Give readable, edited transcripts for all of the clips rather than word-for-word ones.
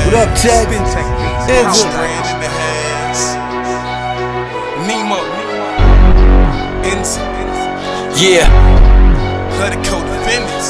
What up, Tech? Enzo. Strand in the hands. Nemo. Enzo. Yeah. Bloody co-defendants.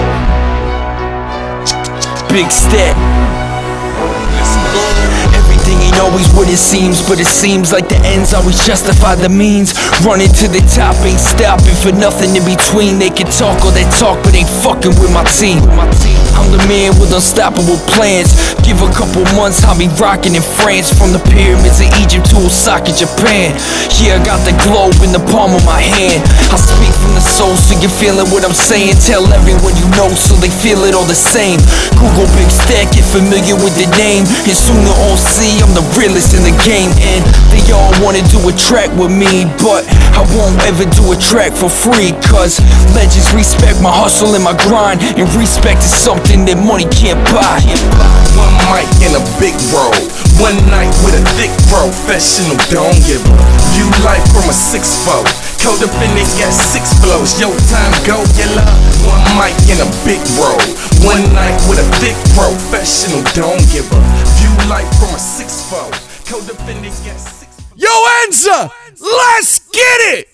Big step. Listen good. Everything ain't always what it seems, but it seems like the ends always justify the means. Running to the top, ain't stopping for nothing in between. They can talk all that talk, but ain't fucking with my team. I'm the man with unstoppable plans. Give a couple months, I'll be rocking in France. From the pyramids of Egypt to Osaka, Japan. Yeah, I got the globe in the palm of my hand. I speak from the soul so you're feeling what I'm saying. Tell everyone you know so they feel it all the same. Google Big Stack, get familiar with the name, and soon they'll all see I'm the realest in the game. And they all wanna do a track with me, but I won't ever do a track for free. Cause legends respect my hustle and my grind, and respect is something that money can't buy. One mic in a big roll. One night with a thick professional. Don't give a view life from a 6'4". Co-defendant got 6 flows. Your time go, yella. One mic in a big roll. One night with a thick professional. Don't give a view life from a 6'4". Co-defendant got 6 flows. Yo, Enzo, let's get it!